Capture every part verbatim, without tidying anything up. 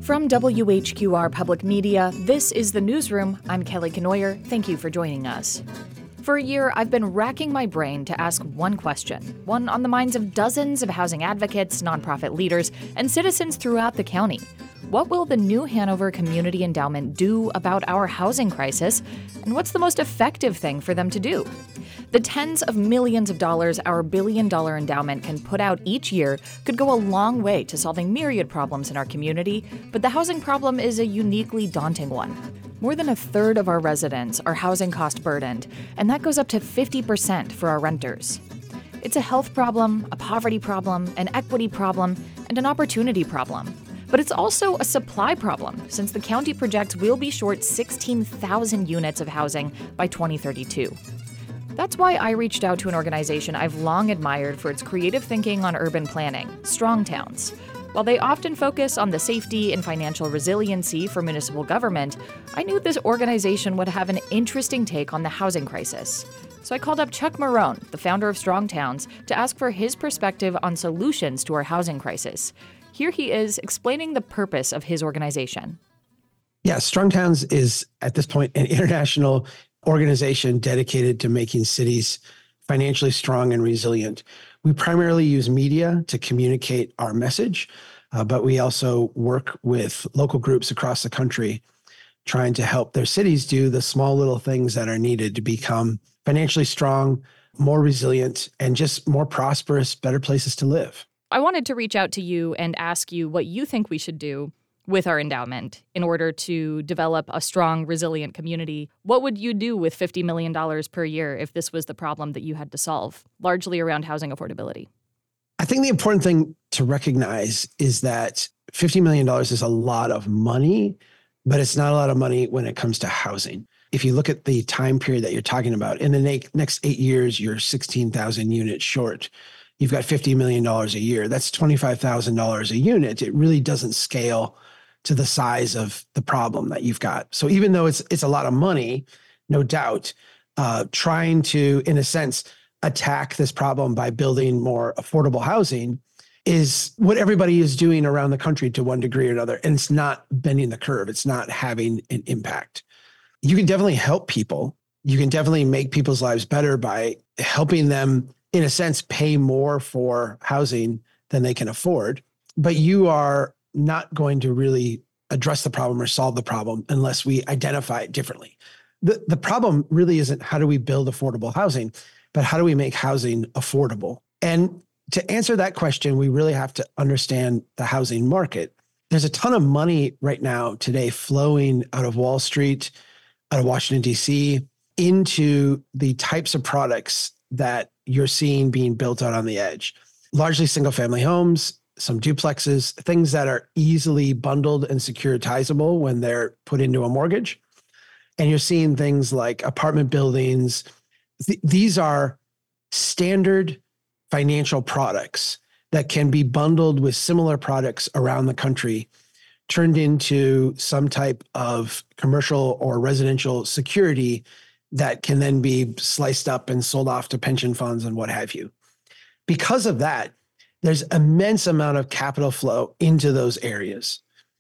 From W H Q R Public Media, this is The Newsroom. I'm Kelly Kenoyer. Thank you for joining us. For a year, I've been racking my brain to ask one question, one on the minds of dozens of housing advocates, nonprofit leaders, and citizens throughout the county. What will the New Hanover Community Endowment do about our housing crisis, and what's the most effective thing for them to do? The tens of millions of dollars our billion-dollar endowment can put out each year could go a long way to solving myriad problems in our community, but the housing problem is a uniquely daunting one. More than a third of our residents are housing cost burdened, and that goes up to fifty percent for our renters. It's a health problem, a poverty problem, an equity problem, and an opportunity problem. But it's also a supply problem, since the county projects we'll be short sixteen thousand units of housing by twenty thirty-two. That's why I reached out to an organization I've long admired for its creative thinking on urban planning, Strong Towns. While they often focus on the safety and financial resiliency for municipal government, I knew this organization would have an interesting take on the housing crisis. So I called up Chuck Marohn, the founder of Strong Towns, to ask for his perspective on solutions to our housing crisis. Here he is explaining the purpose of his organization. Yeah, Strong Towns is, at this point, an international organization dedicated to making cities financially strong and resilient. We primarily use media to communicate our message, uh, but we also work with local groups across the country trying to help their cities do the small little things that are needed to become financially strong, more resilient, and just more prosperous, better places to live. I wanted to reach out to you and ask you what you think we should do with our endowment in order to develop a strong, resilient community. What would you do with fifty million dollars per year if this was the problem that you had to solve, largely around housing affordability? I think the important thing to recognize is that fifty million dollars is a lot of money, but it's not a lot of money when it comes to housing. If you look at the time period that you're talking about, in the next eight years, you're sixteen thousand units short. You've got fifty million dollars a year. That's twenty-five thousand dollars a unit. It really doesn't scale to the size of the problem that you've got. So even though it's it's a lot of money, no doubt, uh, trying to, in a sense, attack this problem by building more affordable housing is what everybody is doing around the country to one degree or another. And it's not bending the curve. It's not having an impact. You can definitely help people. You can definitely make people's lives better by helping them, in a sense, pay more for housing than they can afford. But you are not going to really address the problem or solve the problem unless we identify it differently. The, the problem really isn't how do we build affordable housing, but how do we make housing affordable? And to answer that question, we really have to understand the housing market. There's a ton of money right now today flowing out of Wall Street, out of Washington, D C, into the types of products that you're seeing being built out on the edge. Largely single-family homes, some duplexes, things that are easily bundled and securitizable when they're put into a mortgage. And you're seeing things like apartment buildings. Th- these are standard financial products that can be bundled with similar products around the country, turned into some type of commercial or residential security that can then be sliced up and sold off to pension funds and what have you. Because of that, there's immense amount of capital flow into those areas.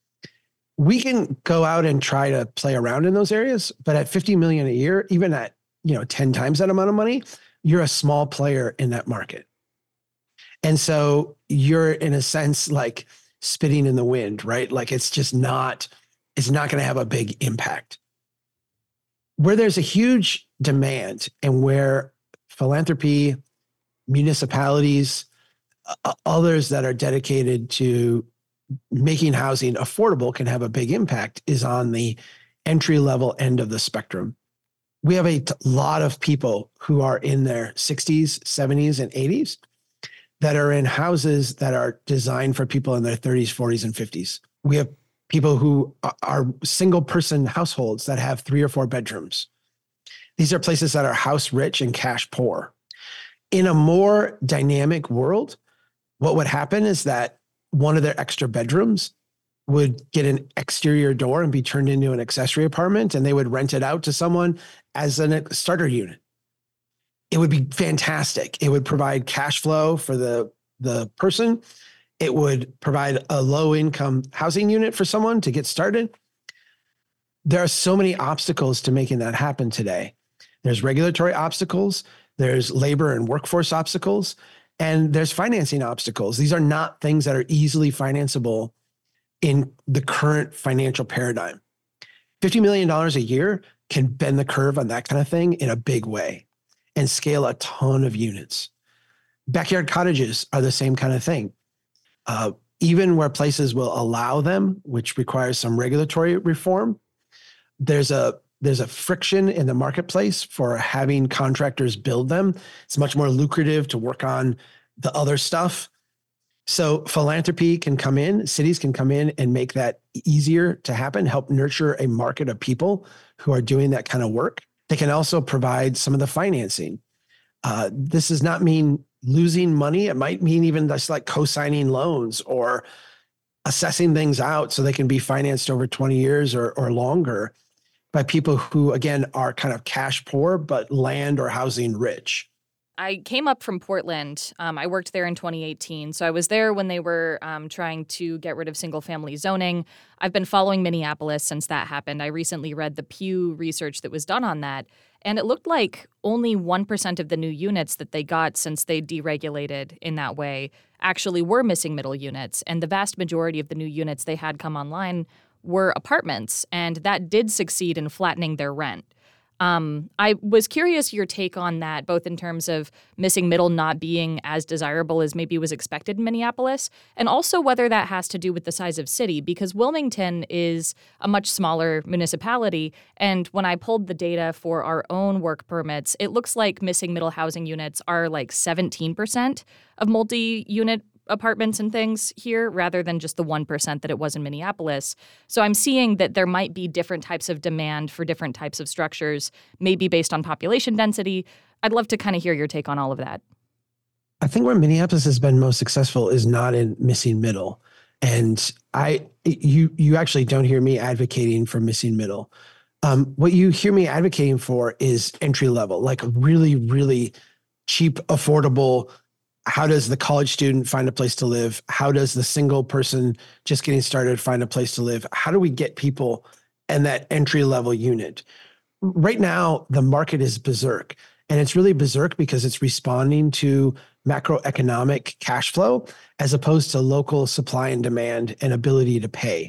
We can go out and try to play around in those areas, but at fifty million a year, even at, you know, ten times that amount of money, you're a small player in that market. And so you're, in a sense, like spitting in the wind, right? Like it's just not, it's not going to have a big impact. Where there's a huge demand and where philanthropy, municipalities, uh, others that are dedicated to making housing affordable can have a big impact is on the entry-level end of the spectrum. We have a t- lot of people who are in their sixties, seventies, and eighties that are in houses that are designed for people in their thirties, forties, and fifties. We have people who are single-person households that have three or four bedrooms. These are places that are house rich and cash poor. In a more dynamic world, what would happen is that one of their extra bedrooms would get an exterior door and be turned into an accessory apartment, and they would rent it out to someone as a starter unit. It would be fantastic. It would provide cash flow for the, the person. It would provide a low income housing unit for someone to get started. There are so many obstacles to making that happen today. There's regulatory obstacles, there's labor and workforce obstacles, and there's financing obstacles. These are not things that are easily financeable in the current financial paradigm. fifty million dollars a year can bend the curve on that kind of thing in a big way and scale a ton of units. Backyard cottages are the same kind of thing. Uh, even where places will allow them, which requires some regulatory reform, there's a there's a friction in the marketplace for having contractors build them. It's much more lucrative to work on the other stuff. So philanthropy can come in, cities can come in and make that easier to happen, help nurture a market of people who are doing that kind of work. They can also provide some of the financing. Uh, this does not mean losing money. It might mean even just like co-signing loans or assessing things out so they can be financed over twenty years or, or longer by people who, again, are kind of cash poor, but land or housing rich. I came up from Portland. Um, I worked there in twenty eighteen. So I was there when they were um, trying to get rid of single-family zoning. I've been following Minneapolis since that happened. I recently read the Pew research that was done on that, and it looked like only one percent of the new units that they got since they deregulated in that way actually were missing middle units, and the vast majority of the new units they had come online were apartments, and that did succeed in flattening their rent. Um, I was curious your take on that, both in terms of missing middle not being as desirable as maybe was expected in Minneapolis, and also whether that has to do with the size of city, because Wilmington is a much smaller municipality. And when I pulled the data for our own work permits, it looks like missing middle housing units are like seventeen percent of multi-unit apartments and things here rather than just the one percent that it was in Minneapolis. So I'm seeing that there might be different types of demand for different types of structures, maybe based on population density. I'd love to kind of hear your take on all of that. I think where Minneapolis has been most successful is not in missing middle. And I, you, you actually don't hear me advocating for missing middle. Um, what you hear me advocating for is entry level, like really, really cheap, affordable. How does the college student find a place to live? How does the single person just getting started find a place to live? How do we get people in that entry level unit? Right now, the market is berserk, and it's really berserk because it's responding to macroeconomic cash flow as opposed to local supply and demand and ability to pay.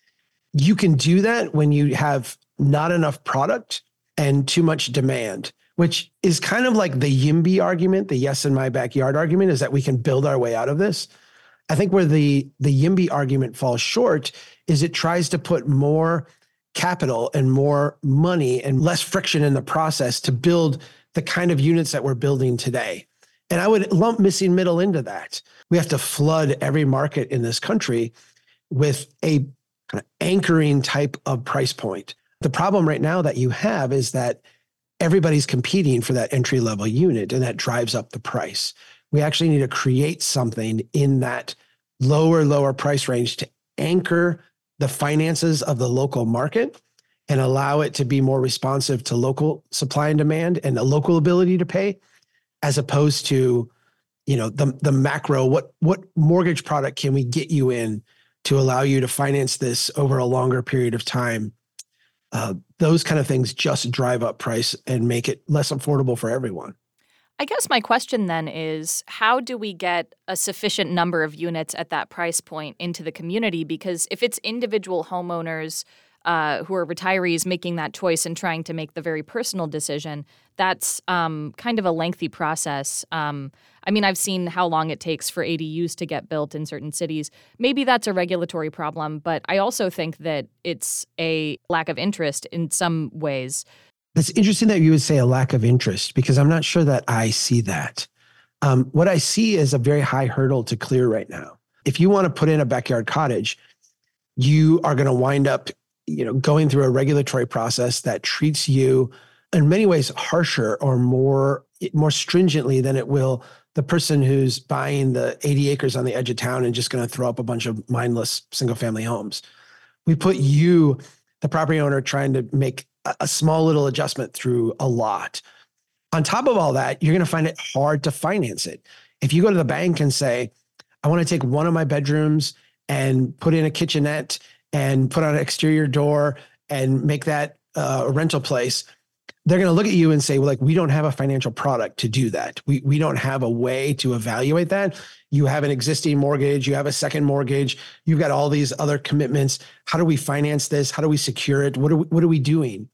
You can do that when you have not enough product and too much demand, which is kind of like the YIMBY argument, the yes in my backyard argument, is that we can build our way out of this. I think where the, the YIMBY argument falls short is it tries to put more capital and more money and less friction in the process to build the kind of units that we're building today. And I would lump missing middle into that. We have to flood every market in this country with a kind of anchoring type of price point. The problem right now that you have is that everybody's competing for that entry level unit, and that drives up the price. We actually need to create something in that lower, lower price range to anchor the finances of the local market and allow it to be more responsive to local supply and demand and the local ability to pay, as opposed to, you know, the, the macro, what, what mortgage product can we get you in to allow you to finance this over a longer period of time? Uh, those kind of things just drive up price and make it less affordable for everyone. I guess my question then is, how do we get a sufficient number of units at that price point into the community? Because if it's individual homeowners uh, who are retirees making that choice and trying to make the very personal decision, that's um, kind of a lengthy process. Um, I mean, I've seen how long it takes for A D Us to get built in certain cities. Maybe that's a regulatory problem, but I also think that it's a lack of interest in some ways. It's interesting that you would say a lack of interest, because I'm not sure that I see that. Um, what I see is a very high hurdle to clear right now. If you want to put in a backyard cottage, you are going to wind up, you know, going through a regulatory process that treats you in many ways harsher or more, more stringently than it will the person who's buying the eighty acres on the edge of town and just going to throw up a bunch of mindless single family homes. We put you, the property owner, trying to make a, a small little adjustment through a lot. On top of all that, you're going to find it hard to finance it. If you go to the bank and say, I want to take one of my bedrooms and put in a kitchenette and put on an exterior door and make that uh, a rental place. They're going to look at you and say, well, like, we don't have a financial product to do that. We we don't have a way to evaluate that. You have an existing mortgage. You have a second mortgage. You've got all these other commitments. How do we finance this? How do we secure it? What are we, what are we doing?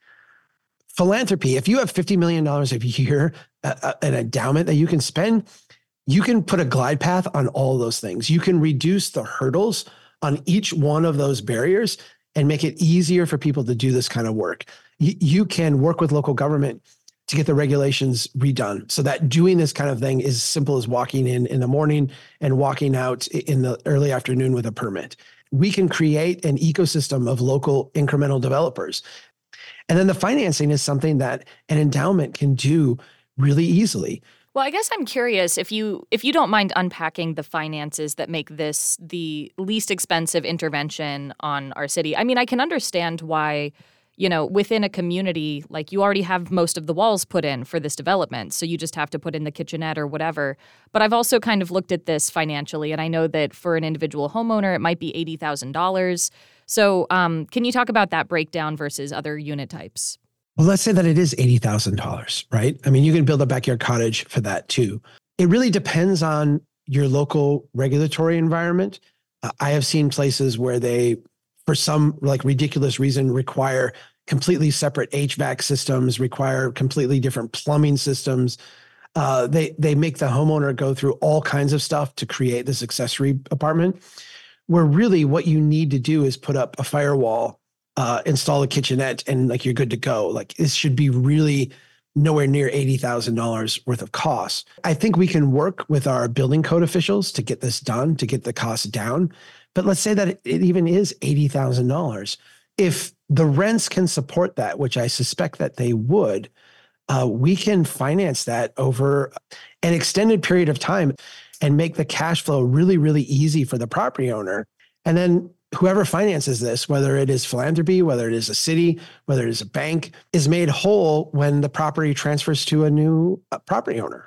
Philanthropy. If you have fifty million dollars a year, uh, an endowment that you can spend, you can put a glide path on all those things. You can reduce the hurdles on each one of those barriers and make it easier for people to do this kind of work. You, you can work with local government to get the regulations redone so that doing this kind of thing is as simple as walking in in the morning and walking out in the early afternoon with a permit. We can create an ecosystem of local incremental developers. And then the financing is something that an endowment can do really easily. Well, I guess I'm curious if you if you don't mind unpacking the finances that make this the least expensive intervention on our city. I mean, I can understand why, you know, within a community, like you already have most of the walls put in for this development, so you just have to put in the kitchenette or whatever. But I've also kind of looked at this financially, and I know that for an individual homeowner, it might be eighty thousand dollars. So um, can you talk about that breakdown versus other unit types? Well, let's say that it is eighty thousand dollars, right? I mean, you can build a backyard cottage for that too. It really depends on your local regulatory environment. Uh, I have seen places where they, for some like ridiculous reason, require completely separate H V A C systems, require completely different plumbing systems. Uh, they they make the homeowner go through all kinds of stuff to create this accessory apartment, where really what you need to do is put up a firewall, Uh, install a kitchenette, and like you're good to go. Like this should be really nowhere near eighty thousand dollars worth of costs. I think we can work with our building code officials to get this done, to get the costs down. But let's say that it, it even is eighty thousand dollars. If the rents can support that, which I suspect that they would, uh, we can finance that over an extended period of time and make the cash flow really, really easy for the property owner. And then whoever finances this, whether it is philanthropy, whether it is a city, whether it is a bank, is made whole when the property transfers to a new uh, property owner.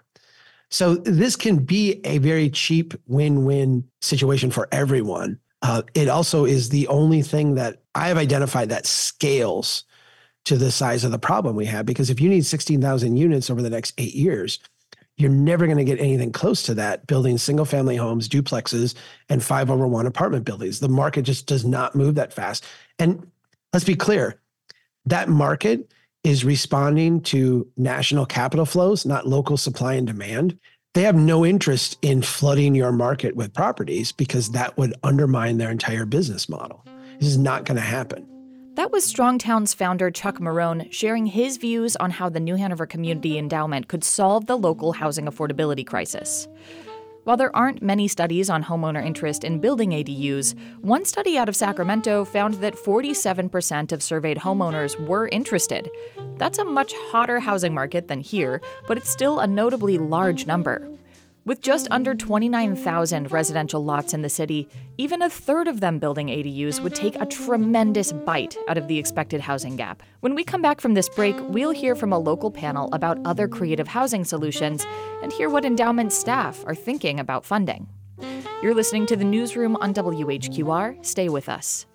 So this can be a very cheap win-win situation for everyone. Uh, it also is the only thing that I have identified that scales to the size of the problem we have. Because if you need sixteen thousand units over the next eight years, you're never going to get anything close to that building single-family homes, duplexes, and five over one apartment buildings. The market just does not move that fast. And let's be clear, that market is responding to national capital flows, not local supply and demand. They have no interest in flooding your market with properties because that would undermine their entire business model. This is not going to happen. That was Strongtown's founder, Chuck Marohn, sharing his views on how the New Hanover Community Endowment could solve the local housing affordability crisis. While there aren't many studies on homeowner interest in building A D Us, one study out of Sacramento found that forty-seven percent of surveyed homeowners were interested. That's a much hotter housing market than here, but it's still a notably large number. With just under twenty-nine thousand residential lots in the city, even a third of them building A D Us would take a tremendous bite out of the expected housing gap. When we come back from this break, we'll hear from a local panel about other creative housing solutions and hear what endowment staff are thinking about funding. You're listening to The Newsroom on W H Q R. Stay with us.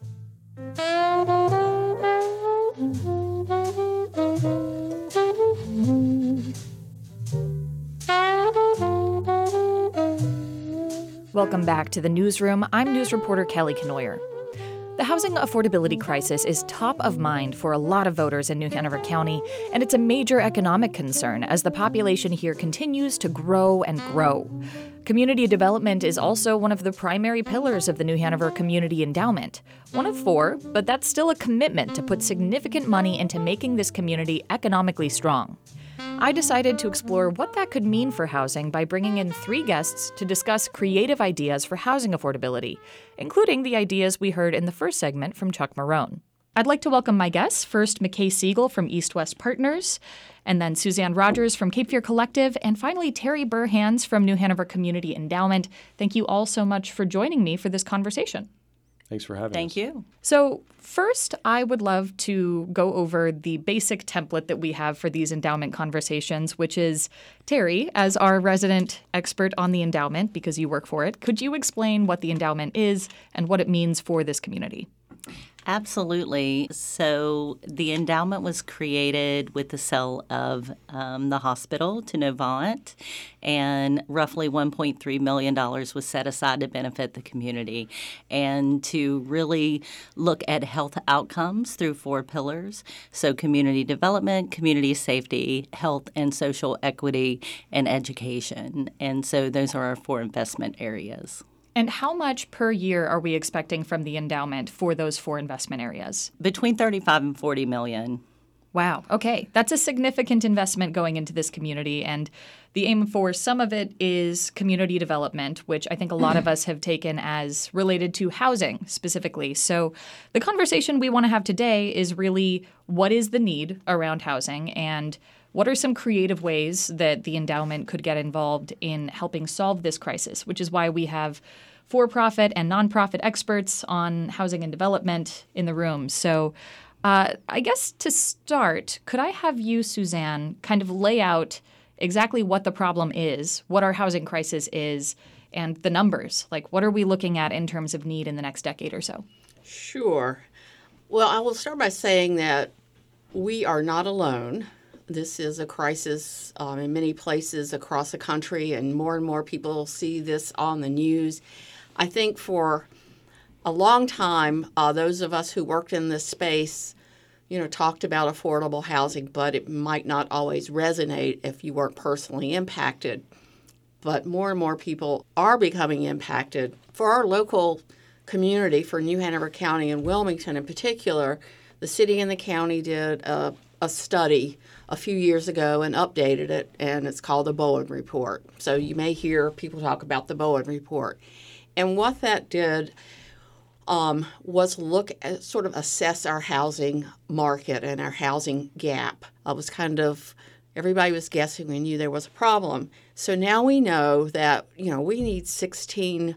Welcome back to The Newsroom. I'm news reporter Kelly Kenoyer. The housing affordability crisis is top of mind for a lot of voters in New Hanover County, and it's a major economic concern as the population here continues to grow and grow. Community development is also one of the primary pillars of the New Hanover Community Endowment. One of four, but that's still a commitment to put significant money into making this community economically strong. I decided to explore what that could mean for housing by bringing in three guests to discuss creative ideas for housing affordability, including the ideas we heard in the first segment from Chuck Marohn. I'd like to welcome my guests. First, McKay Siegel from East West Partners, and then Suzanne Rogers from Cape Fear Collective, and finally Terry Burhans from New Hanover Community Endowment. Thank you all so much for joining me for this conversation. Thanks for having Thank us. you. So first, I would love to go over the basic template that we have for these endowment conversations, which is Terry, as our resident expert on the endowment, because you work for it, could you explain what the endowment is and what it means for this community? Absolutely. So the endowment was created with the sale of um, the hospital to Novant, and roughly one point three million dollars was set aside to benefit the community and to really look at health outcomes through four pillars. So community development, community safety, health and social equity, and education. And so those are our four investment areas. And how much per year are we expecting from the endowment for those four investment areas? Between thirty-five and forty million. Wow. Okay. That's a significant investment going into this community. And the aim for some of it is community development, which I think a lot of us have taken as related to housing specifically. So the conversation we want to have today is really what is the need around housing and what are some creative ways that the endowment could get involved in helping solve this crisis, which is why we have for-profit and nonprofit experts on housing and development in the room. So uh, I guess to start, could I have you, Suzanne, kind of lay out exactly what the problem is, what our housing crisis is, and the numbers? Like, what are we looking at in terms of need in the next decade or so? Sure. Well, I will start by saying that we are not alone. This is a crisis um, in many places across the country, and more and more people see this on the news. I think for a long time, uh, those of us who worked in this space, you know, talked about affordable housing, but it might not always resonate if you weren't personally impacted. But more and more people are becoming impacted. For our local community, for New Hanover County and Wilmington in particular, the city and the county did a, a study a few years ago and updated it, and it's called the Bowen Report. So you may hear people talk about the Bowen Report. And what that did um, was look at, sort of assess our housing market and our housing gap. It was kind of, everybody was guessing, we knew there was a problem. So now we know that, you know, we need sixteen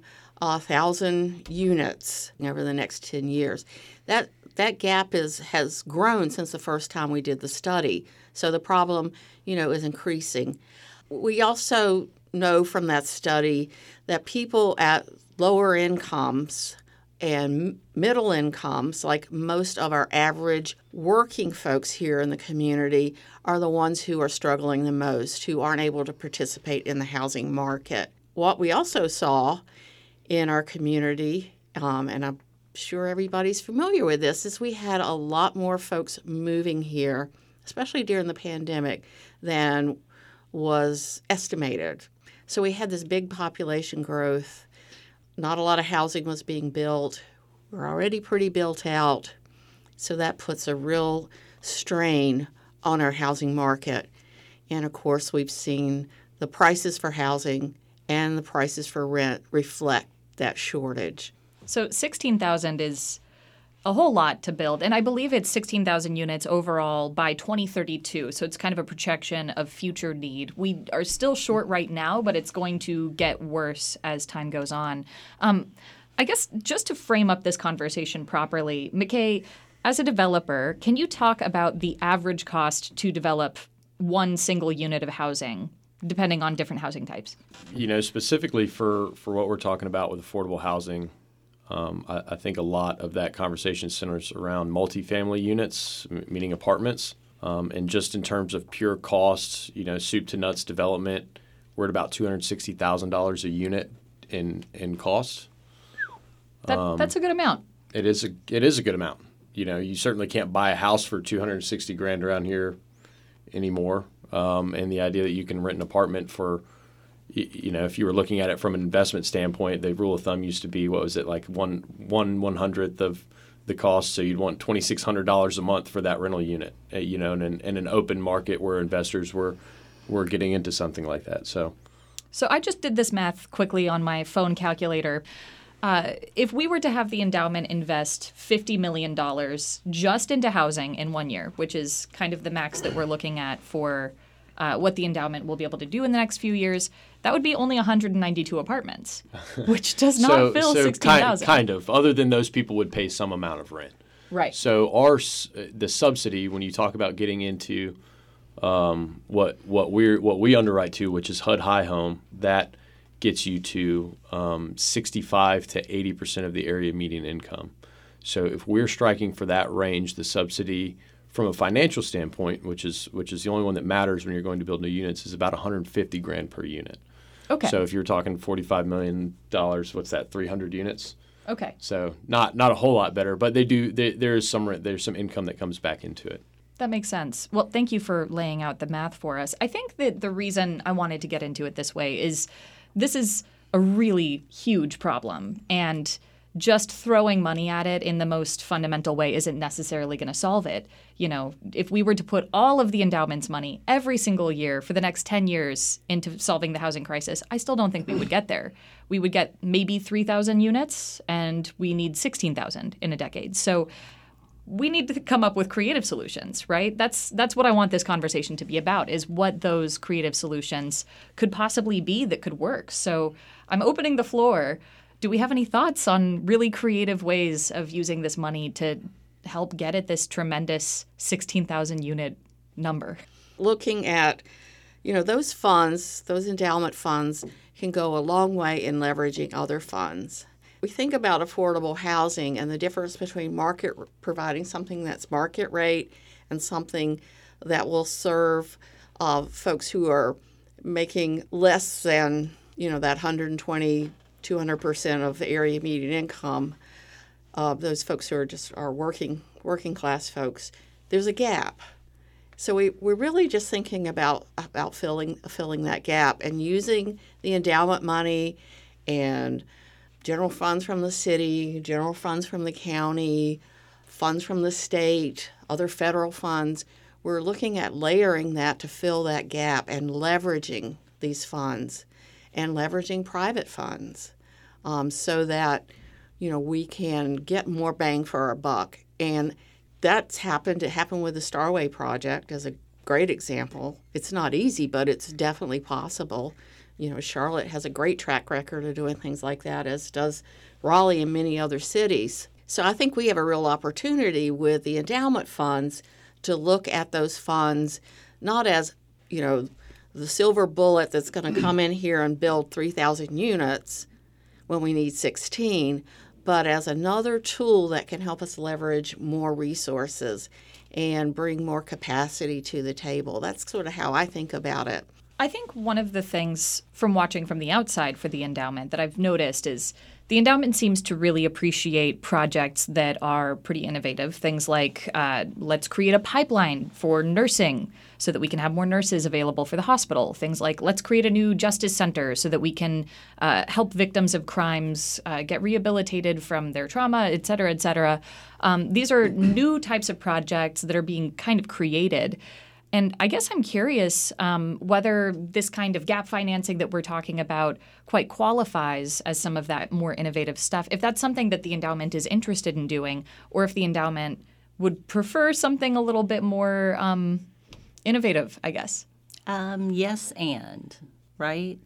thousand units over the next ten years. That that gap is has grown since the first time we did the study. So the problem, you know, is increasing. We also know from that study that people at lower incomes and middle incomes, like most of our average working folks here in the community, are the ones who are struggling the most, who aren't able to participate in the housing market. What we also saw in our community, um, and I'm sure everybody's familiar with this, is we had a lot more folks moving here, especially during the pandemic, than was estimated. So we had this big population growth. Not a lot of housing was being built. We're already pretty built out. So that puts a real strain on our housing market. And of course, we've seen the prices for housing and the prices for rent reflect that shortage. So sixteen thousand is a whole lot to build. And I believe it's sixteen thousand units overall by twenty thirty-two. So it's kind of a projection of future need. We are still short right now, but it's going to get worse as time goes on. Um, I guess just to frame up this conversation properly, McKay, as a developer, can you talk about the average cost to develop one single unit of housing, depending on different housing types? You know, specifically for, for what we're talking about with affordable housing, Um, I, I think a lot of that conversation centers around multifamily units, m- meaning apartments. Um, and just in terms of pure costs, you know, soup to nuts development, we're at about two hundred sixty thousand dollars a unit in in cost. That, Um, that's a good amount. It is a it is a good amount. You know, you certainly can't buy a house for two hundred sixty grand around here anymore. Um, and the idea that you can rent an apartment for, you, you know, if you were looking at it from an investment standpoint, the rule of thumb used to be, what was it, like one one one hundredth of the cost. So you'd want twenty six hundred dollars a month for that rental unit. Uh, you know, in an, in an open market where investors were were getting into something like that. So, so I just did this math quickly on my phone calculator. Uh, if we were to have the endowment invest fifty million dollars just into housing in one year, which is kind of the max that we're looking at for uh, what the endowment will be able to do in the next few years, that would be only one hundred ninety-two apartments, which does not so, fill so sixteen thousand. Kind, kind of, other than those people would pay some amount of rent. Right. So our the subsidy, when you talk about getting into um, what what we what we underwrite to, which is H U D High Home, that gets you to um, sixty-five to eighty percent of the area median income. So if we're striking for that range, the subsidy from a financial standpoint, which is which is the only one that matters when you're going to build new units, is about one hundred fifty grand per unit. Okay. So if you're talking forty-five million dollars, what's that, three hundred units? Okay. So not not a whole lot better, but they do. They, there's some there's some income that comes back into it. That makes sense. Well, thank you for laying out the math for us. I think that the reason I wanted to get into it this way is this is a really huge problem, and just throwing money at it in the most fundamental way isn't necessarily going to solve it. You know, if we were to put all of the endowment's money every single year for the next ten years into solving the housing crisis, I still don't think we would get there. We would get maybe three thousand units, and we need sixteen thousand in a decade. So we need to come up with creative solutions, right? That's that's what I want this conversation to be about, is what those creative solutions could possibly be that could work. So I'm opening the floor. Do we have any thoughts on really creative ways of using this money to help get at this tremendous sixteen thousand unit number? Looking at, you know, those funds, those endowment funds can go a long way in leveraging other funds. We think about affordable housing and the difference between market providing something that's market rate and something that will serve uh, folks who are making less than, you know, that one hundred twenty, two hundred percent of area median income. Uh, those folks who are just are working working class folks. There's a gap. So we, we're really just thinking about about filling filling that gap and using the endowment money and general funds from the city, general funds from the county, funds from the state, other federal funds. We're looking at layering that to fill that gap and leveraging these funds and leveraging private funds um, so that, you know, we can get more bang for our buck. And that's happened. It happened with the Starway project as a great example. It's not easy, but it's definitely possible. You know, Charlotte has a great track record of doing things like that, as does Raleigh and many other cities. So I think we have a real opportunity with the endowment funds to look at those funds not as, you know, the silver bullet that's going to come in here and build three thousand units when we need sixteen, but as another tool that can help us leverage more resources and bring more capacity to the table. That's sort of how I think about it. I think one of the things from watching from the outside for the endowment that I've noticed is the endowment seems to really appreciate projects that are pretty innovative. Things like uh, let's create a pipeline for nursing so that we can have more nurses available for the hospital. Things like let's create a new justice center so that we can uh, help victims of crimes uh, get rehabilitated from their trauma, et cetera, et cetera. Um, these are new types of projects that are being kind of created. And I guess I'm curious um, whether this kind of gap financing that we're talking about quite qualifies as some of that more innovative stuff, if that's something that the endowment is interested in doing, or if the endowment would prefer something a little bit more um, innovative, I guess. Um, yes, and, right?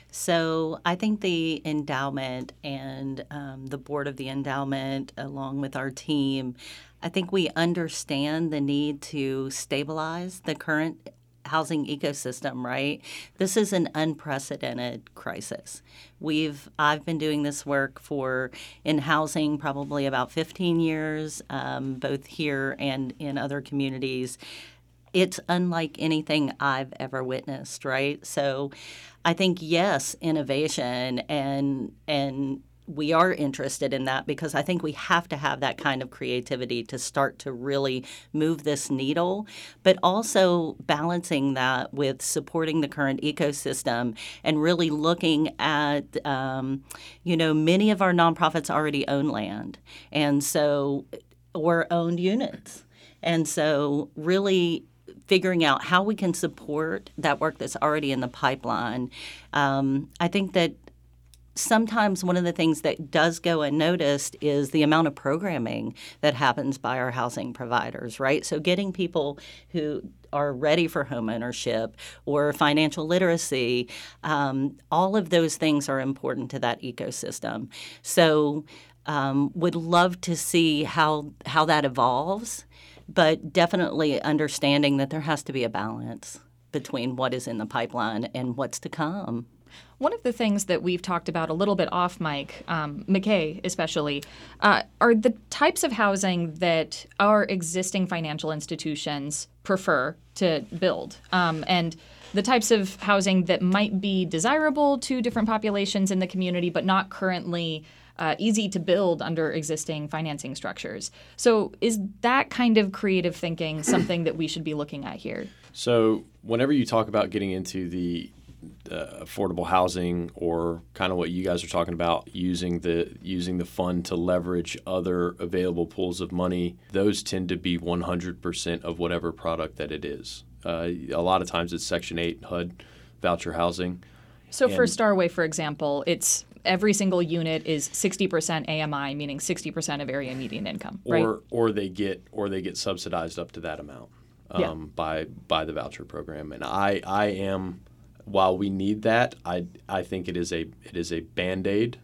So I think the endowment and um, the board of the endowment, along with our team, I think we understand the need to stabilize the current housing ecosystem, right? This is an unprecedented crisis. We've I've been doing this work for in housing probably about fifteen years, um, both here and in other communities. It's unlike anything I've ever witnessed, right? So I think, yes, innovation and and we are interested in that because I think we have to have that kind of creativity to start to really move this needle, but also balancing that with supporting the current ecosystem and really looking at, um, you know, many of our nonprofits already own land, and so, or owned units. And so really figuring out how we can support that work that's already in the pipeline. Um, I think that sometimes one of the things that does go unnoticed is the amount of programming that happens by our housing providers, right? So getting people who are ready for home ownership or financial literacy. Um, all of those things are important to that ecosystem. So um, would love to see how how that evolves, but definitely understanding that there has to be a balance between what is in the pipeline and what's to come. One of the things that we've talked about a little bit off mic, um, McKay especially, uh, are the types of housing that our existing financial institutions prefer to build, um, and the types of housing that might be desirable to different populations in the community, but not currently uh, easy to build under existing financing structures. So is that kind of creative thinking something that we should be looking at here? So whenever you talk about getting into the Uh, affordable housing, or kind of what you guys are talking about, using the using the fund to leverage other available pools of money, those tend to be one hundred percent of whatever product that it is. Uh, a lot of times it's Section eight H U D voucher housing. So and, for Starway, for example, it's every single unit is sixty percent A M I, meaning sixty percent of area median income, right? Or or they get or they get subsidized up to that amount um, yeah. by by the voucher program. And I I am. While we need that, I I think it is a it is a Band-Aid.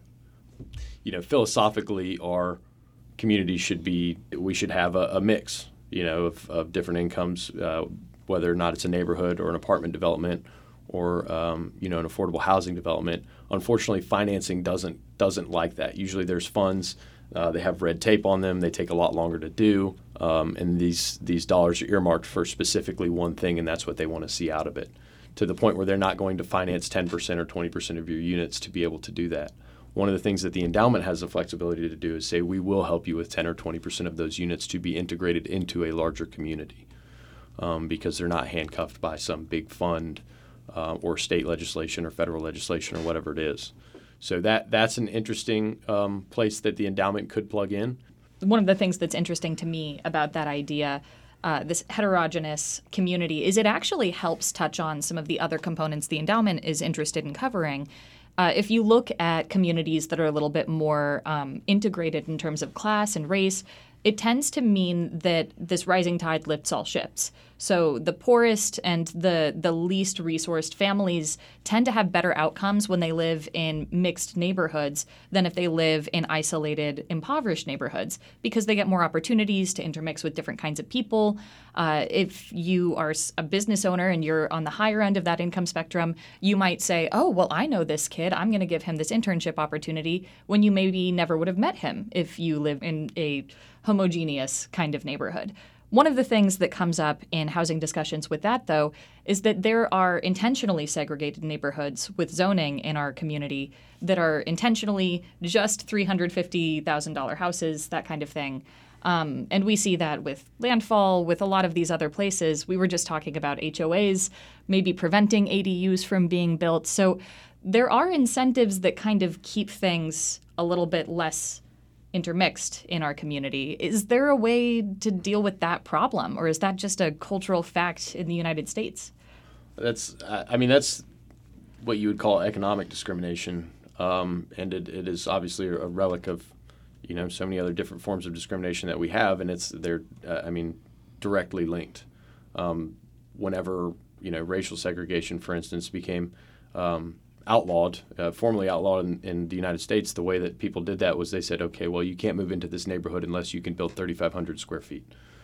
You know, philosophically, our community should be we should have a, a mix, you know, of, of different incomes, uh, whether or not it's a neighborhood or an apartment development or um, you know an affordable housing development. Unfortunately, financing doesn't doesn't like that. Usually, there's funds. Uh, they have red tape on them. They take a lot longer to do, um, and these these dollars are earmarked for specifically one thing, and that's what they want to see out of it, to the point where they're not going to finance ten percent or twenty percent of your units to be able to do that. One of the things that the endowment has the flexibility to do is say, we will help you with ten or twenty percent of those units to be integrated into a larger community, um, because they're not handcuffed by some big fund uh, or state legislation or federal legislation or whatever it is. So that that's an interesting um, place that the endowment could plug in. One of the things that's interesting to me about that idea, Uh, this heterogeneous community, is it actually helps touch on some of the other components the endowment is interested in covering. Uh, if you look at communities that are a little bit more um, integrated in terms of class and race, it tends to mean that this rising tide lifts all ships. So the poorest and the the least resourced families tend to have better outcomes when they live in mixed neighborhoods than if they live in isolated, impoverished neighborhoods, because they get more opportunities to intermix with different kinds of people. Uh, if you are a business owner and you're on the higher end of that income spectrum, you might say, oh, well, I know this kid. I'm going to give him this internship opportunity, when you maybe never would have met him if you live in a homogeneous kind of neighborhood. One of the things that comes up in housing discussions with that, though, is that there are intentionally segregated neighborhoods with zoning in our community that are intentionally just three hundred fifty thousand dollars houses, that kind of thing. Um, and we see that with landfall, with a lot of these other places. We were just talking about H O As, maybe preventing A D Us from being built. So there are incentives that kind of keep things a little bit less intermixed in our community. Is there a way to deal with that problem, or is that just a cultural fact in the United States? That's, I mean, that's what you would call economic discrimination, um, and it, it is obviously a relic of, you know, so many other different forms of discrimination that we have, and it's they're, uh, I mean, directly linked. Um, whenever you know racial segregation, for instance, became um, outlawed, uh, formally outlawed in, in the United States, the way that people did that was they said, okay, well, you can't move into this neighborhood unless you can build thirty-five hundred square feet,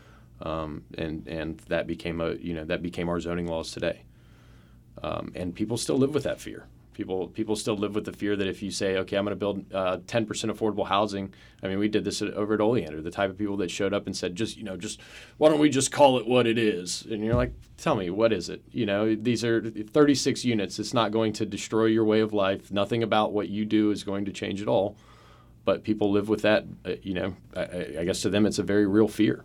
um, and and that became a you know that became our zoning laws today, um, and people still live with that fear. People people still live with the fear that if you say, okay, I'm going to build uh, ten percent affordable housing. I mean, we did this over at Oleander, the type of people that showed up and said, just, you know, just why don't we just call it what it is? And you're like, tell me, what is it? You know, these are thirty-six units. It's not going to destroy your way of life. Nothing about what you do is going to change at all. But people live with that, uh, you know, I, I guess to them it's a very real fear.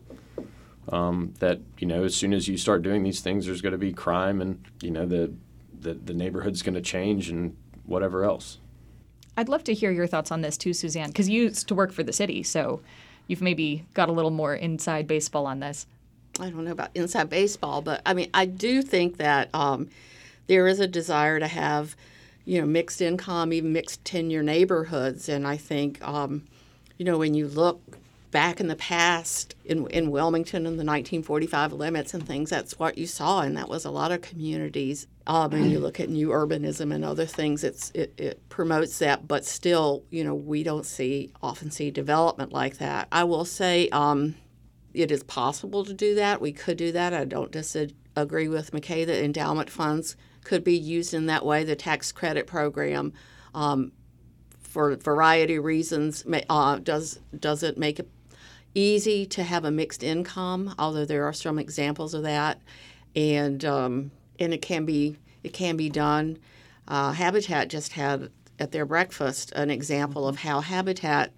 Um, that, you know, as soon as you start doing these things, there's going to be crime and, you know, the The, the neighborhood's going to change and whatever else. I'd love to hear your thoughts on this too, Suzanne, because you used to work for the city, so you've maybe got a little more inside baseball on this. I don't know about inside baseball, but I mean, I do think that um, there is a desire to have, you know, mixed income, even mixed tenure neighborhoods. And I think, um, you know, when you look back in the past in, in Wilmington in the nineteen forty-five limits and things, that's what you saw, and that was a lot of communities. Um, and you look at new urbanism and other things, it's it, it promotes that, but still, you know, we don't see often see development like that. I will say um, it is possible to do that. We could do that. I don't disagree with McKay that endowment funds could be used in that way. The tax credit program, um, for a variety of reasons, uh, does doesn't make it easy to have a mixed income, although there are some examples of that, and um, and it can be it can be done. Uh, Habitat just had at their breakfast an example of how Habitat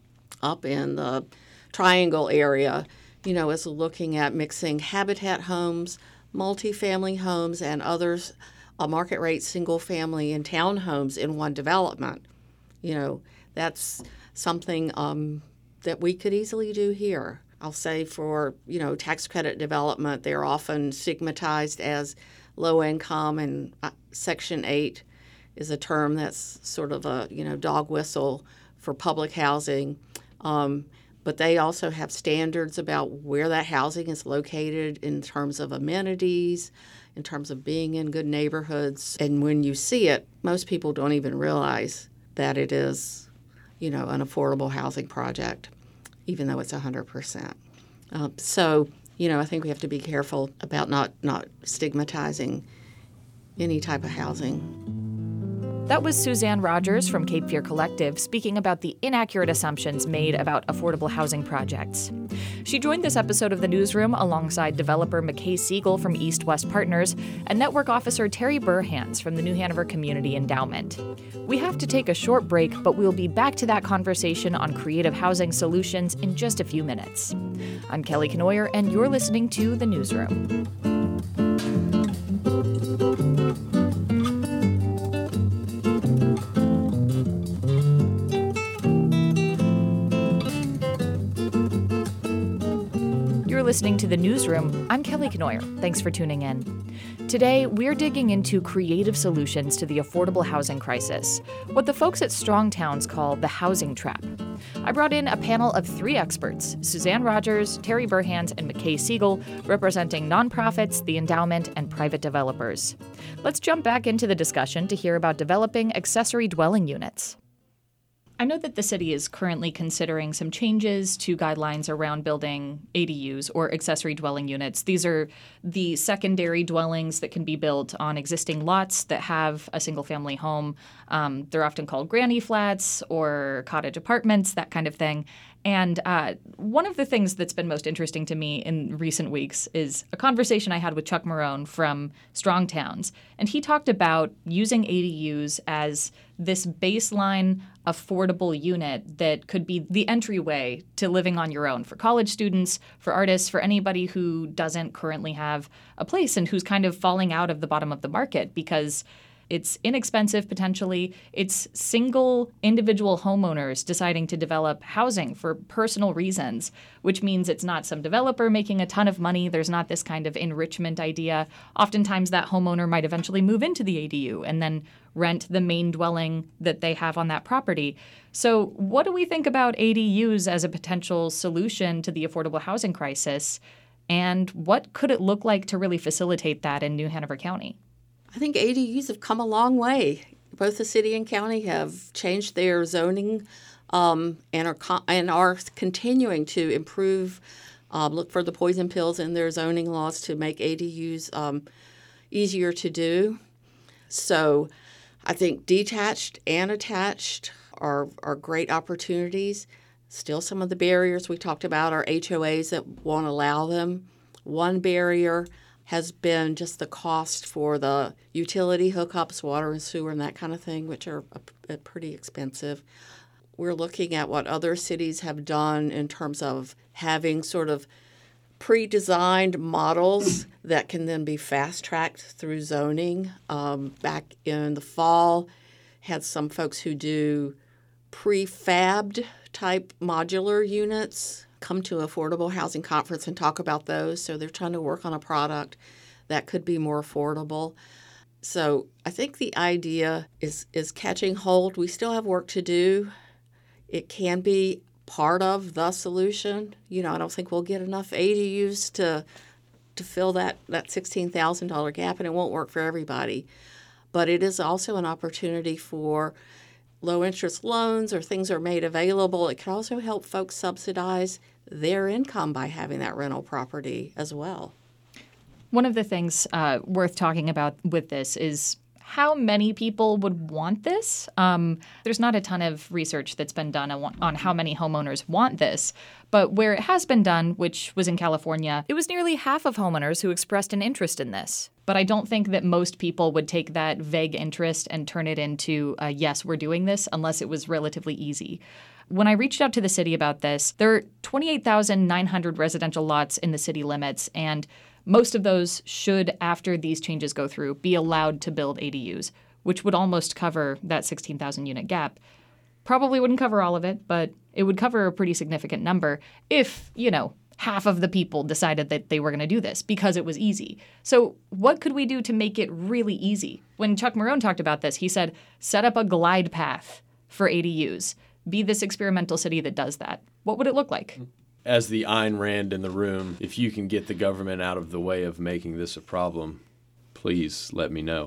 up in the Triangle area, you know, is looking at mixing Habitat homes, multifamily homes, and others, uh, market rate single family and townhomes in one development. You know, that's something um, that we could easily do here. I'll say for, you know, tax credit development, they're often stigmatized as low income, and uh, Section eight is a term that's sort of a, you know, dog whistle for public housing. Um, but they also have standards about where that housing is located in terms of amenities, in terms of being in good neighborhoods. And when you see it, most people don't even realize that it is, you know, an affordable housing project, even though it's one hundred percent. Uh, so, you know, I think we have to be careful about not, not stigmatizing any type of housing. That was Suzanne Rogers from Cape Fear Collective speaking about the inaccurate assumptions made about affordable housing projects. She joined this episode of The Newsroom alongside developer McKay Siegel from East West Partners and network officer Terry Burhans from the New Hanover Community Endowment. We have to take a short break, but we'll be back to that conversation on creative housing solutions in just a few minutes. I'm Kelly Kenoyer, and you're listening to The Newsroom. Listening to The Newsroom, I'm Kelly Kenoyer. Thanks for tuning in. Today, we're digging into creative solutions to the affordable housing crisis, what the folks at Strong Towns call the housing trap. I brought in a panel of three experts, Suzanne Rogers, Terry Burhans, and McKay Siegel, representing nonprofits, the endowment, and private developers. Let's jump back into the discussion to hear about developing accessory dwelling units. I know that the city is currently considering some changes to guidelines around building A D Us, or accessory dwelling units. These are the secondary dwellings that can be built on existing lots that have a single-family home. Um, they're often called granny flats or cottage apartments, that kind of thing. And uh, one of the things that's been most interesting to me in recent weeks is a conversation I had with Chuck Marone from Strong Towns. And he talked about using A D Us as this baseline affordable unit that could be the entryway to living on your own for college students, for artists, for anybody who doesn't currently have a place and who's kind of falling out of the bottom of the market because it's inexpensive potentially. It's single individual homeowners deciding to develop housing for personal reasons, which means it's not some developer making a ton of money. There's not this kind of enrichment idea. Oftentimes that homeowner might eventually move into the A D U and then rent the main dwelling that they have on that property. So what do we think about A D Us as a potential solution to the affordable housing crisis? And what could it look like to really facilitate that in New Hanover County? I think A D Us have come a long way. Both the city and county have changed their zoning um, and are co- and are continuing to improve, uh, look for the poison pills in their zoning laws to make A D Us um, easier to do. So I think detached and attached are, are great opportunities. Still, some of the barriers we talked about are H O As that won't allow them. One barrier has been just the cost for the utility hookups, water and sewer and that kind of thing, which are a, a pretty expensive. We're looking at what other cities have done in terms of having sort of pre-designed models that can then be fast-tracked through zoning. Um, back in the fall, had some folks who do prefabbed type modular units come to Affordable Housing Conference and talk about those. So they're trying to work on a product that could be more affordable. So I think the idea is is catching hold. We still have work to do. It can be part of the solution. You know, I don't think we'll get enough A D Us to to fill that, that sixteen thousand dollars gap, and it won't work for everybody. But it is also an opportunity for low-interest loans, or things are made available. It can also help folks subsidize their income by having that rental property as well. One of the things uh, worth talking about with this is how many people would want this. Um, there's not a ton of research that's been done on, on how many homeowners want this, but where it has been done, which was in California, It was nearly half of homeowners who expressed an interest in this. but I don't think that most people would take that vague interest and turn it into, uh, yes, we're doing this, unless it was relatively easy. When I reached out to the city about this, there are twenty-eight thousand nine hundred residential lots in the city limits, and most of those should, after these changes go through, be allowed to build A D Us, which would almost cover that sixteen thousand unit gap. Probably wouldn't cover all of it, but it would cover a pretty significant number if, you know, half of the people decided that they were going to do this because it was easy. So what could we do to make it really easy? When Chuck Marohn talked about this, he said, set up a glide path for A D Us. Be this experimental city that does that. What would it look like? As the Ayn Rand in the room, if you can get the government out of the way of making this a problem, please let me know.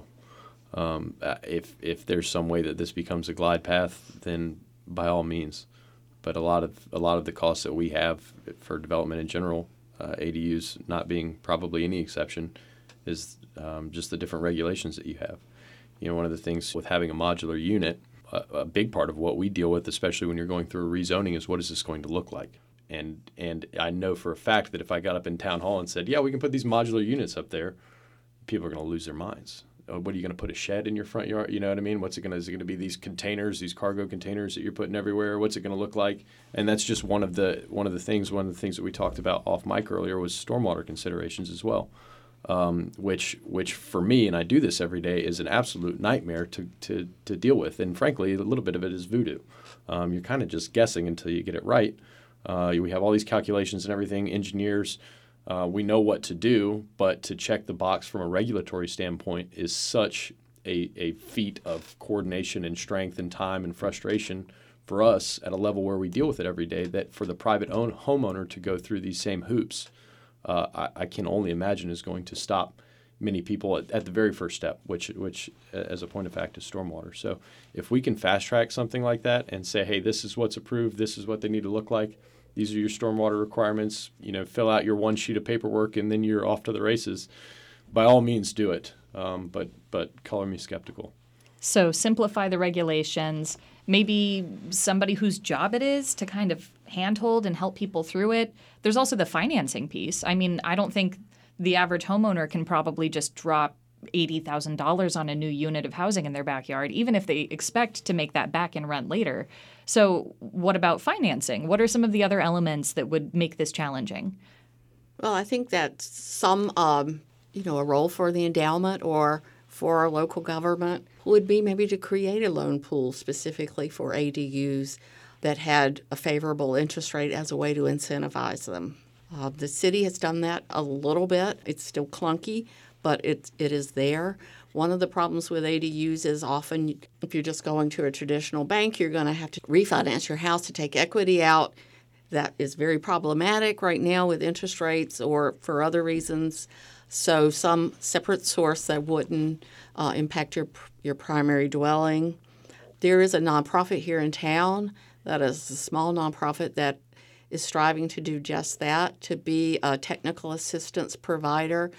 Um, if if there's some way that this becomes a glide path, then by all means. But a lot of a lot of the costs that we have for development in general, uh, A D Us not being probably any exception, is um, just the different regulations that you have. You know, one of the things with having a modular unit, a, a big part of what we deal with, especially when you're going through a rezoning, is what is this going to look like? And and I know for a fact that if I got up in town hall and said, yeah, we can put these modular units up there, people are going to lose their minds. Oh, what are you going to put a shed in your front yard? You know what I mean? What's it going to, is it going to be these containers, these cargo containers that you're putting everywhere? What's it going to look like? And that's just one of the one of the things. One of the things that we talked about off mic earlier was stormwater considerations as well, um, which which for me, and I do this every day, is an absolute nightmare to to to deal with. And frankly, a little bit of it is voodoo. Um, you're kind of just guessing until you get it right. Uh, we have all these calculations and everything. Engineers. Uh, we know what to do, but to check the box from a regulatory standpoint is such a, a feat of coordination and strength and time and frustration for us at a level where we deal with it every day, that for the private own homeowner to go through these same hoops, uh, I, I can only imagine is going to stop many people at, at the very first step, which, which as a point of fact, is stormwater. So if we can fast track something like that and say, hey, this is what's approved, this is what they need to look like, these are your stormwater requirements, you know, fill out your one sheet of paperwork and then you're off to the races. By all means, do it. Um, but but color me skeptical. So simplify the regulations. Maybe somebody whose job it is to kind of handhold and help people through it. There's also the financing piece. I mean, I don't think the average homeowner can probably just drop eighty thousand dollars on a new unit of housing in their backyard, even if they expect to make that back in rent later. So what about financing? What are some of the other elements that would make this challenging? Well, I think that some, um, you know, a role for the endowment or for our local government would be maybe to create a loan pool specifically for A D Us that had a favorable interest rate as a way to incentivize them. Uh, the city has done that a little bit. It's still clunky, but it, it is there. One of the problems with A D Us is often if you're just going to a traditional bank, you're going to have to refinance your house to take equity out. That is very problematic right now with interest rates or for other reasons. So some separate source that wouldn't uh, impact your your primary dwelling. There is a nonprofit here in town that is a small nonprofit that is striving to do just that, to be a technical assistance provider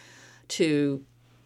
to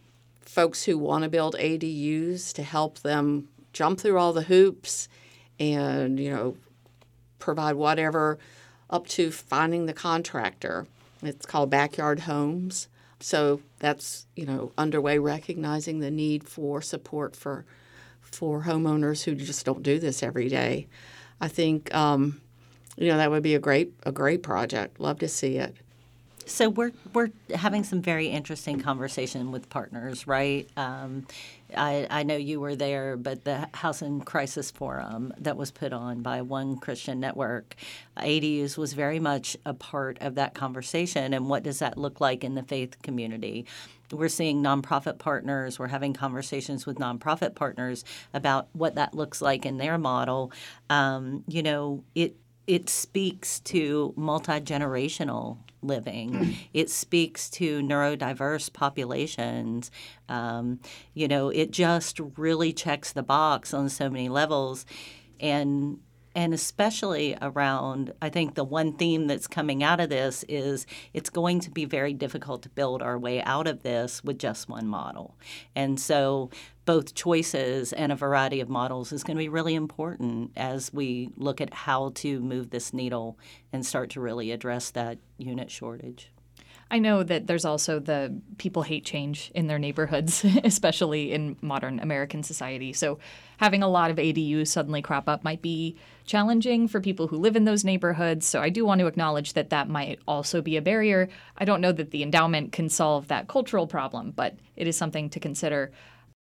folks who want to build A D Us, to help them jump through all the hoops and, you know, provide whatever up to finding the contractor. It's called Backyard Homes. So that's, you know, underway, recognizing the need for support for for homeowners who just don't do this every day. I think, um, you know, that would be a great a great project. Love to see it. So we're we're having some very interesting conversation with partners, right? Um, I, I know you were there, but the Housing Crisis Forum that was put on by One Christian Network, A D Us was very much a part of that conversation. And what does that look like in the faith community? We're seeing nonprofit partners. We're having conversations with nonprofit partners about what that looks like in their model. Um, you know, it. it speaks to multi-generational living. It speaks to neurodiverse populations. Um, you know, it just really checks the box on so many levels. And and especially around, I think the one theme that's coming out of this is it's going to be very difficult to build our way out of this with just one model. And so both choices and a variety of models is going to be really important as we look at how to move this needle and start to really address that unit shortage. I know that there's also the people hate change in their neighborhoods, especially in modern American society. So having a lot of A D Us suddenly crop up might be challenging for people who live in those neighborhoods. So I do want to acknowledge that that might also be a barrier. I don't know that the endowment can solve that cultural problem, but it is something to consider.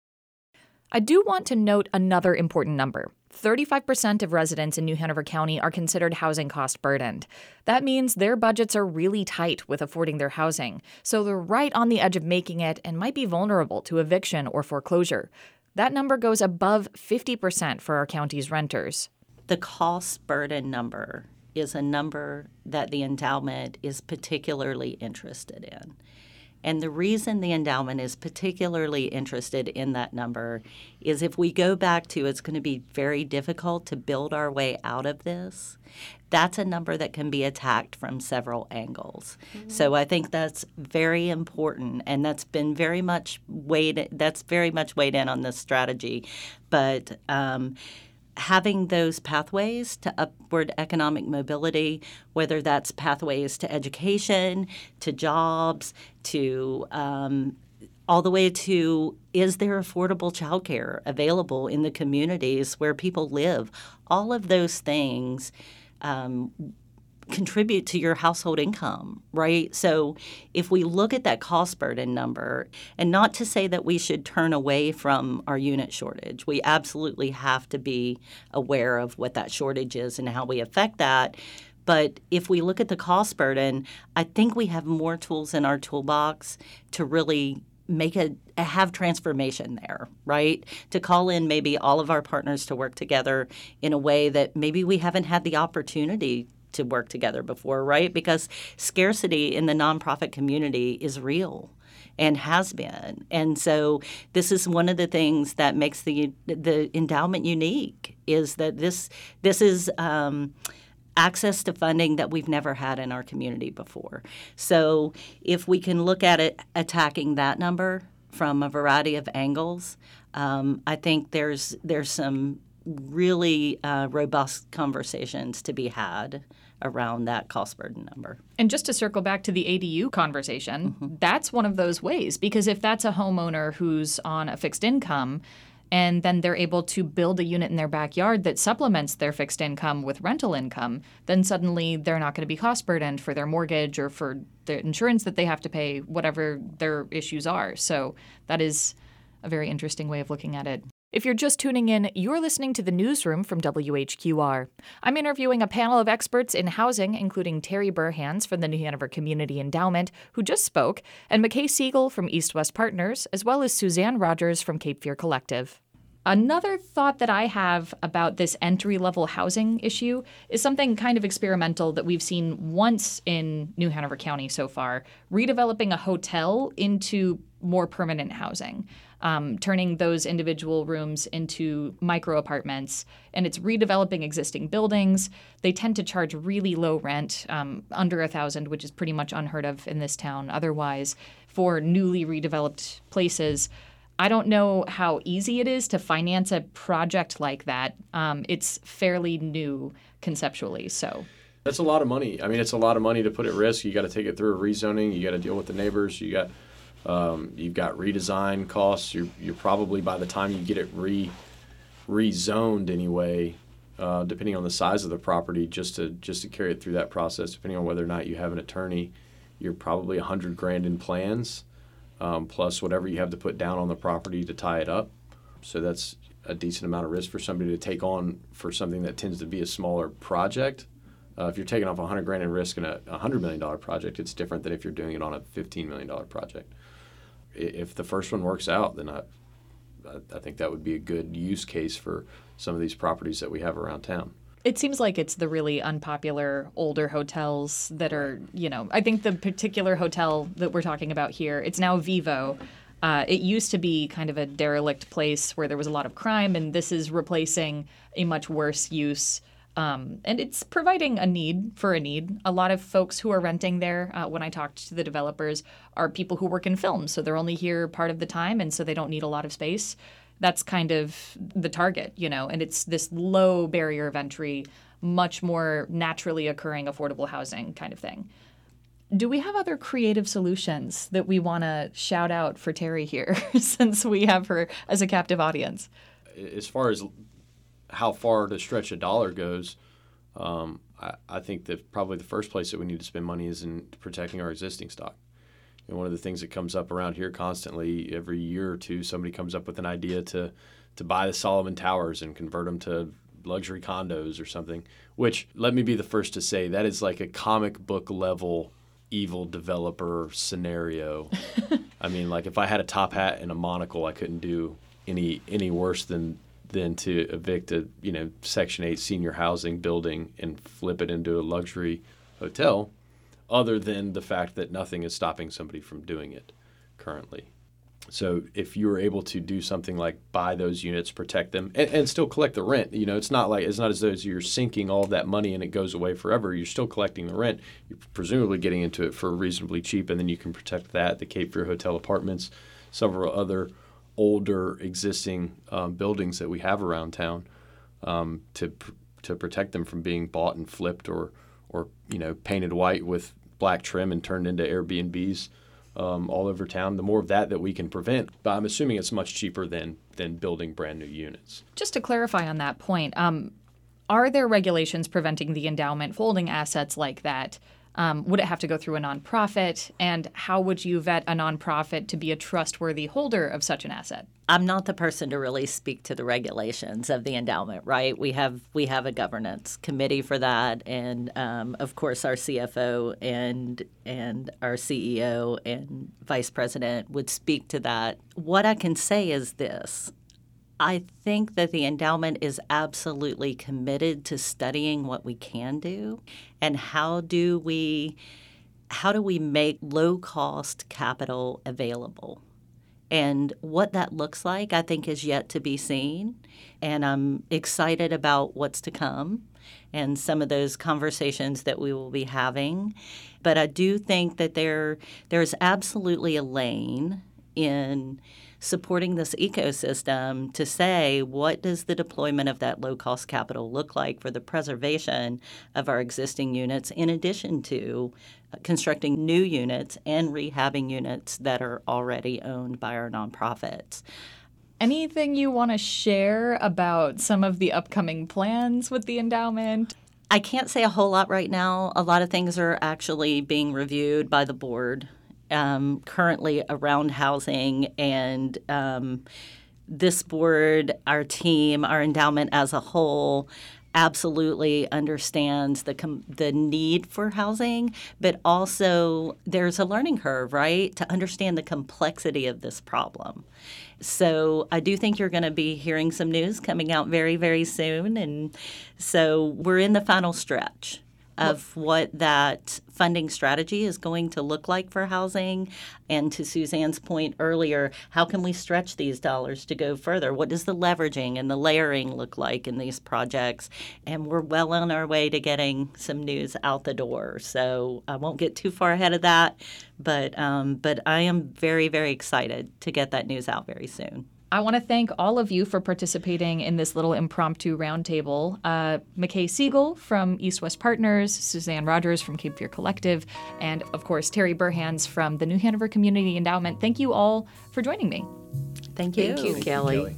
I do want to note another important number. thirty-five percent of residents in New Hanover County are considered housing cost burdened. That means their budgets are really tight with affording their housing, so they're right on the edge of making it and might be vulnerable to eviction or foreclosure. That number goes above fifty percent for our county's renters. The cost burden number is a number that the endowment is particularly interested in. And the reason the endowment is particularly interested in that number is if we go back to it's going to be very difficult to build our way out of this, that's a number that can be attacked from several angles. Mm-hmm. So I think that's very important, and that's been very much weighed, that's very much weighed in on this strategy. But um, having those pathways to upward economic mobility, whether that's pathways to education, to jobs, to um, all the way to is there affordable childcare available in the communities where people live, all of those things um, contribute to your household income, right? So if we look at that cost burden number, and not to say that we should turn away from our unit shortage, we absolutely have to be aware of what that shortage is and how we affect that. But if we look at the cost burden, I think we have more tools in our toolbox to really make a have transformation there, right? To call in maybe all of our partners to work together in a way that maybe we haven't had the opportunity to work together before, right? Because scarcity in the nonprofit community is real and has been. And so this is one of the things that makes the the endowment unique is that this this is um, access to funding that we've never had in our community before. So if we can look at it attacking that number from a variety of angles, um, I think there's there's some really uh, robust conversations to be had around that cost burden number. And just to circle back to the A D U conversation, mm-hmm. that's one of those ways, because if that's a homeowner who's on a fixed income and then they're able to build a unit in their backyard that supplements their fixed income with rental income, then suddenly they're not going to be cost burdened for their mortgage or for the insurance that they have to pay, whatever their issues are. So that is a very interesting way of looking at it. If you're just tuning in, you're listening to the Newsroom from W H Q R. I'm interviewing a panel of experts in housing, including Terry Burhans from the New Hanover Community Endowment, who just spoke, and McKay Siegel from East West Partners, as well as Suzanne Rogers from Cape Fear Collective. Another thought that I have about this entry-level housing issue is something kind of experimental that we've seen once in New Hanover County so far, redeveloping a hotel into more permanent housing. Um, turning those individual rooms into micro apartments, and it's redeveloping existing buildings. They tend to charge really low rent, um, under a thousand, which is pretty much unheard of in this town otherwise, for newly redeveloped places. I don't know how easy it is to finance a project like that. Um, it's fairly new conceptually, so. That's a lot of money. I mean, it's a lot of money to put at risk. You got to take it through a rezoning. You got to deal with the neighbors. You got Um, you've got redesign costs. You're, you're probably, by the time you get it re rezoned anyway, uh, depending on the size of the property, just to just to carry it through that process, depending on whether or not you have an attorney, you're probably a hundred grand in plans, um, plus whatever you have to put down on the property to tie it up. So that's a decent amount of risk for somebody to take on for something that tends to be a smaller project. Uh, if you're taking off a hundred grand in risk in a, a hundred million dollar project, it's different than if you're doing it on a fifteen million dollar project. If the first one works out, then I, I think that would be a good use case for some of these properties that we have around town. It seems like it's the really unpopular older hotels that are, you know, I think the particular hotel that we're talking about here, it's now Vivo. Uh, it used to be kind of a derelict place where there was a lot of crime, and this is replacing a much worse use. Um, and it's providing a need for a need. A lot of folks who are renting there, uh, when I talked to the developers, are people who work in film. So they're only here part of the time, and so they don't need a lot of space. That's kind of the target, you know, and it's this low barrier of entry, much more naturally occurring affordable housing kind of thing. Do we have other creative solutions that we want to shout out for Terry here, since we have her as a captive audience? As far as how far to stretch a dollar goes, um, I, I think that probably the first place that we need to spend money is in protecting our existing stock. And one of the things that comes up around here constantly, every year or two, somebody comes up with an idea to to buy the Solomon Towers and convert them to luxury condos or something, which, let me be the first to say, that is like a comic book level evil developer scenario. I mean, like if I had a top hat and a monocle, I couldn't do any any worse than than to evict a, you know, Section eight senior housing building and flip it into a luxury hotel, other than the fact that nothing is stopping somebody from doing it currently. So if you were able to do something like buy those units, protect them, and, and still collect the rent, you know, it's not like it's not as though you're sinking all of that money and it goes away forever. You're still collecting the rent. You're presumably getting into it for reasonably cheap, and then you can protect that. The Cape Fear Hotel Apartments, several other older existing um, buildings that we have around town, um, to to protect them from being bought and flipped or or you know painted white with black trim and turned into Airbnbs um, all over town. The more of that that we can prevent, but I'm assuming it's much cheaper than than building brand new units. Just to clarify on that point, um, are there regulations preventing the endowment holding assets like that? Um, would it have to go through a nonprofit? And how would you vet a nonprofit to be a trustworthy holder of such an asset? I'm not the person to really speak to the regulations of the endowment, right? We have we have a governance committee for that, and um, of course our C F O and and our C E O and vice president would speak to that. What I can say is this. I think that the endowment is absolutely committed to studying what we can do and how do we how do we make low-cost capital available. And what that looks like, I think, is yet to be seen. And I'm excited about what's to come and some of those conversations that we will be having. But I do think that there there's absolutely a lane in supporting this ecosystem to say, what does the deployment of that low-cost capital look like for the preservation of our existing units, in addition to constructing new units and rehabbing units that are already owned by our nonprofits. Anything you want to share about some of the upcoming plans with the endowment? I can't say a whole lot right now. A lot of things are actually being reviewed by the board Um, currently around housing, and um, this board, our team, our endowment as a whole absolutely understands the com- the need for housing, but also there's a learning curve, right, to understand the complexity of this problem. So I do think you're going to be hearing some news coming out very, very soon, and so we're in the final stretch of what that funding strategy is going to look like for housing. And to Suzanne's point earlier, how can we stretch these dollars to go further? What does the leveraging and the layering look like in these projects? And we're well on our way to getting some news out the door. So I won't get too far ahead of that, but um, but I am very, very excited to get that news out very soon. I want to thank all of you for participating in this little impromptu roundtable. Uh, McKay Siegel from East West Partners, Suzanne Rogers from Cape Fear Collective, and of course Terry Burhans from the New Hanover Community Endowment. Thank you all for joining me. Thank you. Thank you, Thank Kelly. you, Kelly.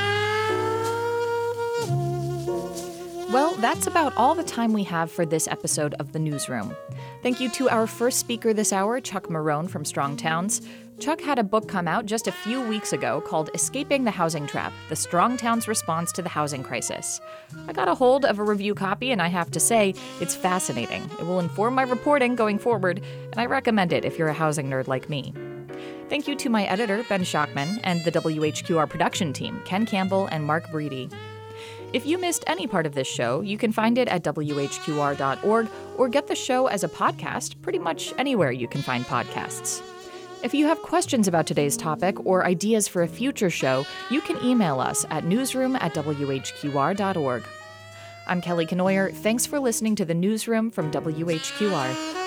Well, that's about all the time we have for this episode of The Newsroom. Thank you to our first speaker this hour, Chuck Marone from Strong Towns. Chuck had a book come out just a few weeks ago called Escaping the Housing Trap, The Strong Towns Response to the Housing Crisis. I got a hold of a review copy, and I have to say, it's fascinating. It will inform my reporting going forward, and I recommend it if you're a housing nerd like me. Thank you to my editor, Ben Schachman, and the W H Q R production team, Ken Campbell and Mark Breedy. If you missed any part of this show, you can find it at W H Q R dot org or get the show as a podcast pretty much anywhere you can find podcasts. If you have questions about today's topic or ideas for a future show, you can email us at newsroom at W H Q R dot org. I'm Kelly Kenoyer. Thanks for listening to the Newsroom from W H Q R.